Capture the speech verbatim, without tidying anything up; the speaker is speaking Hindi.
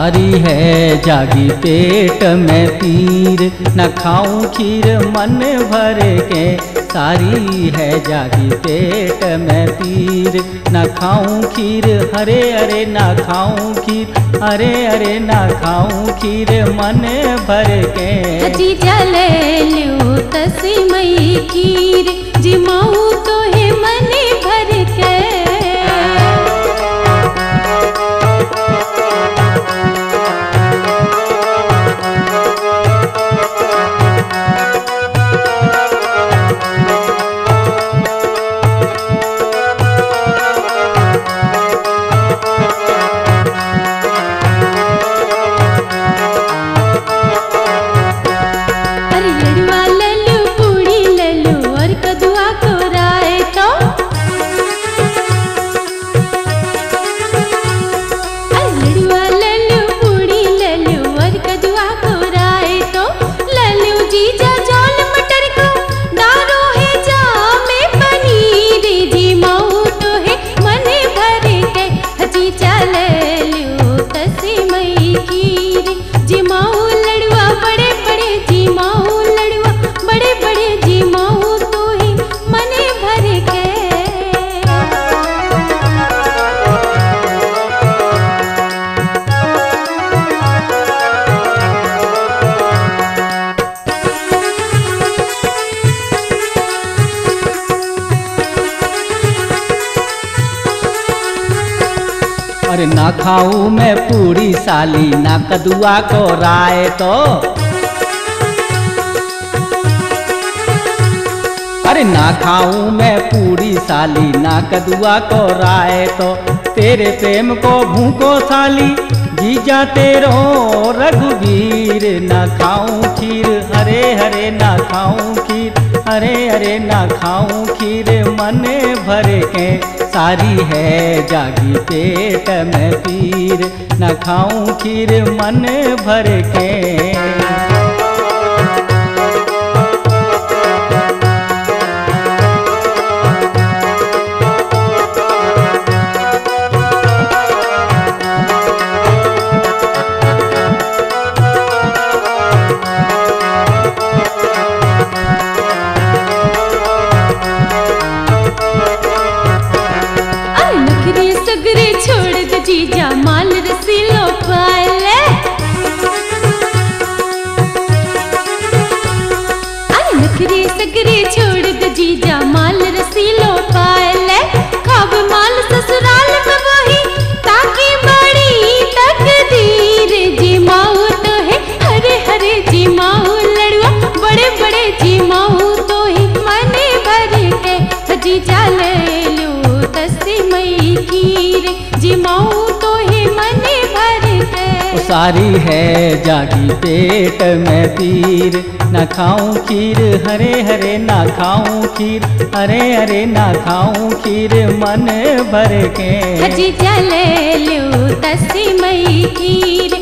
सारी है जागी पेट में पीर, न खाऊं खीर मन भर के। सारी है जागी पेट में पीर, न खाऊं खीर, हरे हरे न खाऊं खीर, हरे हरे न खाऊं खीर मन भर के। जीजा ले लो तस्मई खीर, जिमाऊ तो है मन भर के। अरे ना खाऊं मैं पूरी साली, ना कदुआ को राय तो। अरे ना खाऊं मैं पूरी साली, ना कदुआ को राय तो। तेरे प्रेम को भूखो साली, जीजा तेरो रघुवीर। ना खाऊं खीर, हरे हरे ना खाऊं खीर, हरे हरे ना खाऊं खीर मन भर के। सारी है जागी पेट में पीर, न खाऊं खीर मन भर के। जीजा माल रसीलो पाले, अरे नखरे सगरे छोड़ दे जीजा माल रसीलो पाले। खाब माल ससुराल में वही ताकि बड़ी तकदीर। जिमाऊ तो है हरे हरे जिमाऊ लड़ुआ, बड़े बड़े जिमाऊ तो ही मने भर के। जीजा ले लो तस्मई खीर, जिमाऊ तो ही मने भर के। सारी है जागी पेट में पीर, न खाऊं खीर, हरे हरे ना खाऊं खीर, हरे हरे ना खाऊं खीर मन भर के। जीजा ले लो तस्मई खीर,